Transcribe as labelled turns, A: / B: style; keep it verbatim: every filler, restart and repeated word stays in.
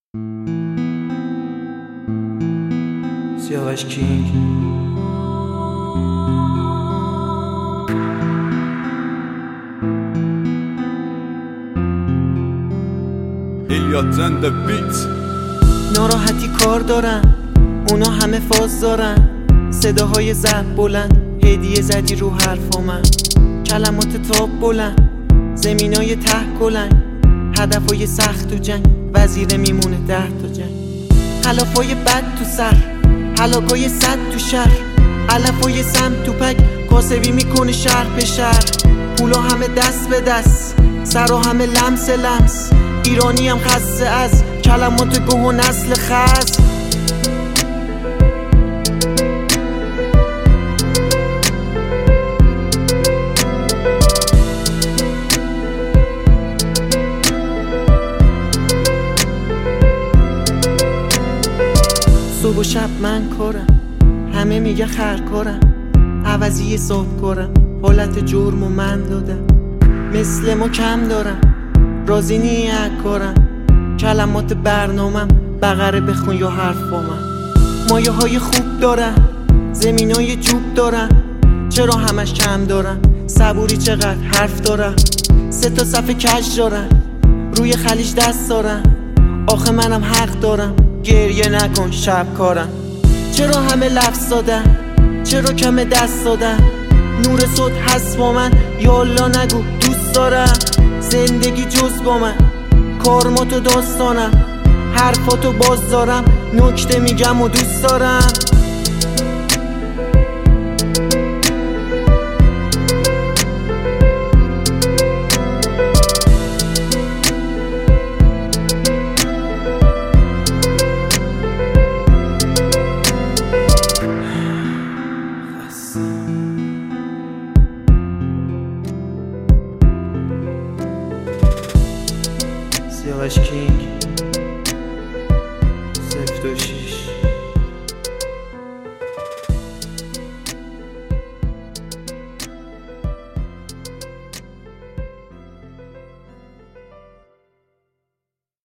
A: سیاوش کینگ.
B: ایلیاد زنده بیت.
A: ناراحتی کار دارن، اونا همه فاز دارن، صداهای ضرب بلند، هدیه زدی رو حرفا من، کلمات تاب بلند، زمینای ته کلنگ، هدفای سخت تو جنگ، وزیره میمونه ده تا جنگ، حلافای بد تو سر، حلاکای صد تو شهر، علفای سم تو پک، کاسبی میکنه شهر به شهر، پولا همه دست به دست، سر و همه لمس لمس، ایرانی هم خسته از کلمات گوه و نسل خس. صبح و شب من کارم، همه میگه خرکارم، عوضی حساب کارم، حالت جرم و من دادم، مثل ما کم دارم، راضی نیه کارم، کلمات برنامم، بقره بخون یا حرف با من، مایه های خوب دارم، زمین های جوب دارم، چرا همش کم دارم، صبوری چقدر حرف دارم، سه تا صفحه کج دارم، روی خلیج دست دارم، آخه منم حق دارم، گریه نکن شب کارم، چرا همه لفظ دادن، چرا کم دست دادن، نور صوت هست با من، یالا نگو دوست دارم، زندگی جز با من، کارماتو داستانم، حرفاتو باز دارم، نکته میگم و دوست دارم. سیاوش کینگ، صفر دو شیش.